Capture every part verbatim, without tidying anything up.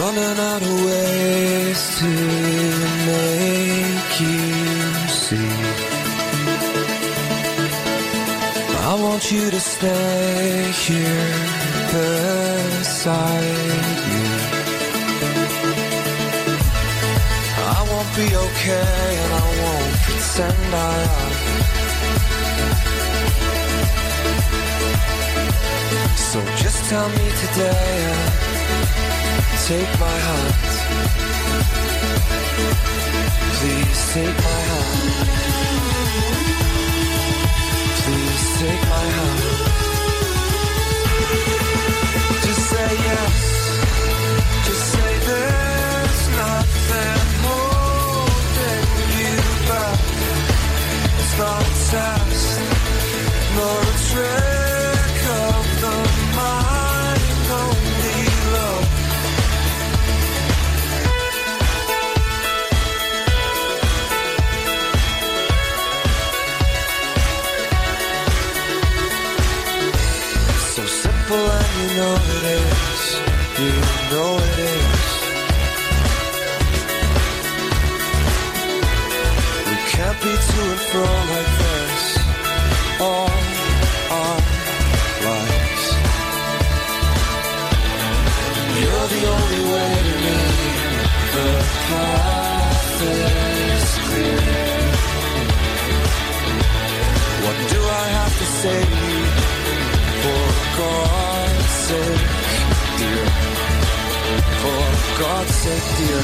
running out of ways to make you see. I want you to stay here beside me. I won't be okay and I won't pretend I am. So just tell me today and take my hand. Please take my hand. Please take my hand. Just say yes. Just say there's nothing holding you back. It's not a test, nor a trick of the mind, only love. So simple and you know it is, you know it is. We can't be to and fro like this all our lives. You're the only way to me, the path is clear. What do I have to say to you? For God's sake, dear. For God's sake, dear.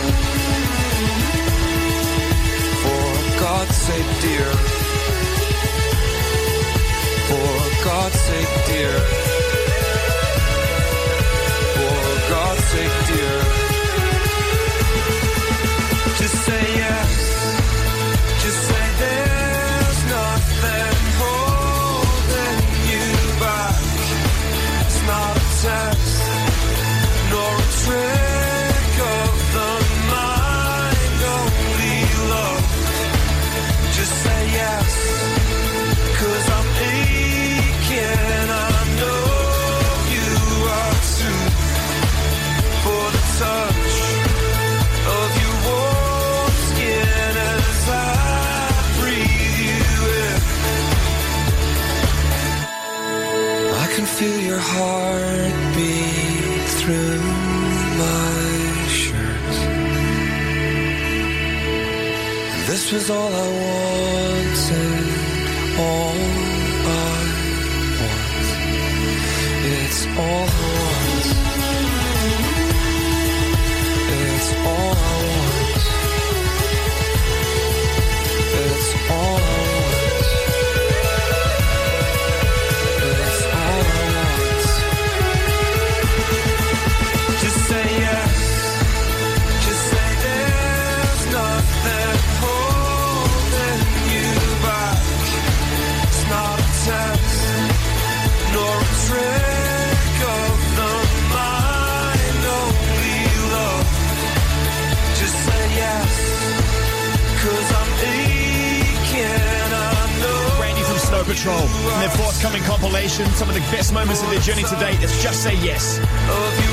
For God's sake, dear. For God's sake, dear. For God's sake, dear. Just say yes. Just say there's nothing holding you back. It's not a test, nor a trick of the mind, only love. Just say yes, 'cause I'm aching, I know you are too. For the touch of your warm skin as I breathe you in. I can feel your heartbeat through my shirt. This was all I wanted, all I want. It's all I want. It's all I want. It's all I want. It's all I want. Just say yes. Just say there's nothing holding you back. It's not a test, nor a trick of the mind, only love. Just say yes, 'cause I'm aching, I know. Randy from Snow Patrol and their forthcoming compilation, some of the best moments of their journey to date. It's Just Say Yes. Of